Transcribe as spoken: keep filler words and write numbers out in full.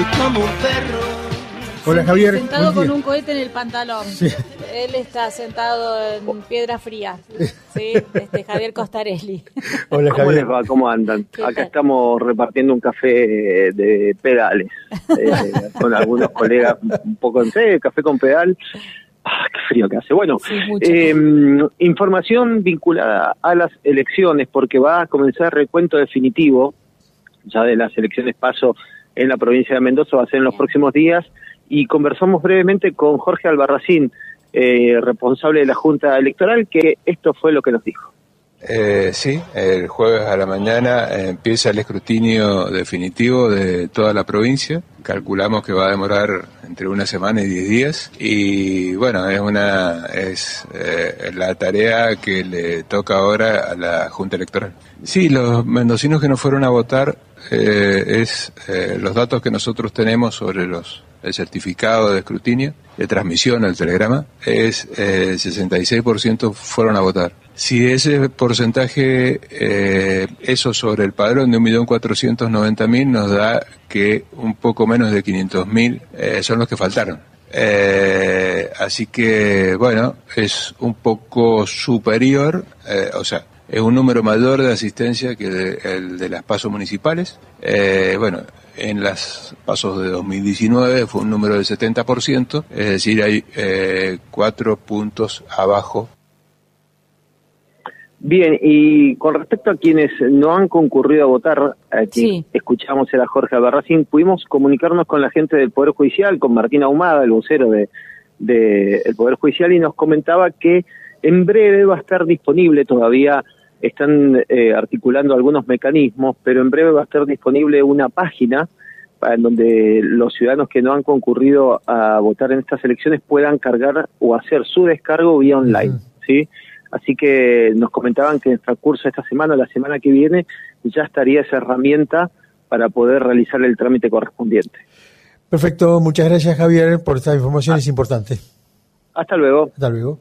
como un perro. Hola Javier. Sentado con un cohete en el pantalón. Sí. Él está sentado en piedra fría. ¿Sí? Este, Javier Costarelli. Hola ¿Cómo Javier. les va? ¿Cómo andan? ¿Qué Acá tal? estamos repartiendo un café de pedales eh, con algunos colegas, un poco en té, café con pedal. Ah, qué frío que hace. Bueno, Sí, mucho. eh, información vinculada a las elecciones, porque va a comenzar el recuento definitivo ya de las elecciones PASO en la provincia de Mendoza, va a ser en los próximos días, y conversamos brevemente con Jorge Albarracín, eh, responsable de la Junta Electoral, que esto fue lo que nos dijo. Eh, sí, el jueves a la mañana eh, empieza el escrutinio definitivo de toda la provincia. Calculamos que va a demorar entre una semana y diez días. Y bueno, es una es eh, la tarea que le toca ahora a la Junta Electoral. Sí, los mendocinos que no fueron a votar eh, es eh, los datos que nosotros tenemos sobre los el certificado de escrutinio, de transmisión al telegrama, es eh, sesenta y seis por ciento fueron a votar. Si ese porcentaje, eh, eso sobre el padrón de un millón cuatrocientos noventa mil, nos da que un poco menos de quinientos mil eh, son los que faltaron. Eh, así que, bueno, es un poco superior, eh, o sea, es un número mayor de asistencia que de, el de las PASO municipales. Eh, bueno, en las PASO de dos mil diecinueve fue un número del setenta por ciento, es decir, hay eh, cuatro puntos abajo. Bien, y con respecto a quienes no han concurrido a votar, aquí Sí. escuchamos a Jorge Albarracín, pudimos comunicarnos con la gente del Poder Judicial, con Martín Ahumada, el vocero de, de el Poder Judicial, y nos comentaba que en breve va a estar disponible, todavía están eh, articulando algunos mecanismos, pero en breve va a estar disponible una página para, en donde los ciudadanos que no han concurrido a votar en estas elecciones puedan cargar o hacer su descargo vía online, uh-huh. ¿sí? Así que nos comentaban que en el transcurso de esta semana o la semana que viene ya estaría esa herramienta para poder realizar el trámite correspondiente. Perfecto, muchas gracias Javier por esta información, ah. es importante. Hasta luego. Hasta luego.